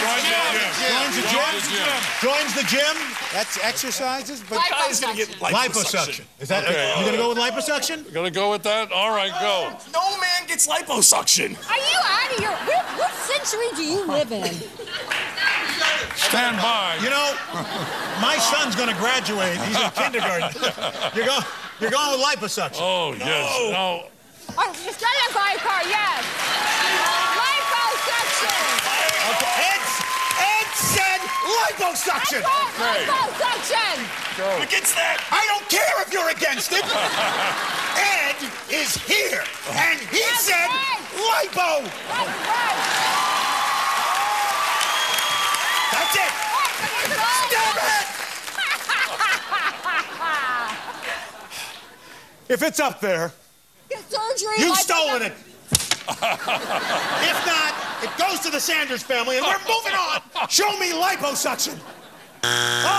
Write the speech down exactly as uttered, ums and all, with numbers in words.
Joins the gym. Joins the gym. Joins the gym. Joins the gym. That's exercises, but Guy's gonna get Liposuction. Is that? Okay. You gonna go with liposuction? Gonna go with that? All right, go. No man gets liposuction. Are you out of your... What, what century do you live in? Stand by. You know, my son's gonna graduate. He's in kindergarten. You're going. You're going with liposuction. Oh, yes. No. Oh, just get a guy car, yes. Liposuction. Okay. Ed, Ed said liposuction. Okay. Liposuction. Go. Against that. I don't care if you're against it. Ed is here, and he That's said right. lipo. That's right. That's it. Stop it. If it's up there, Get surgery. you've liposuction. stolen it. If not, it goes to the Sanders family, and we're moving on. Show me liposuction. Oh,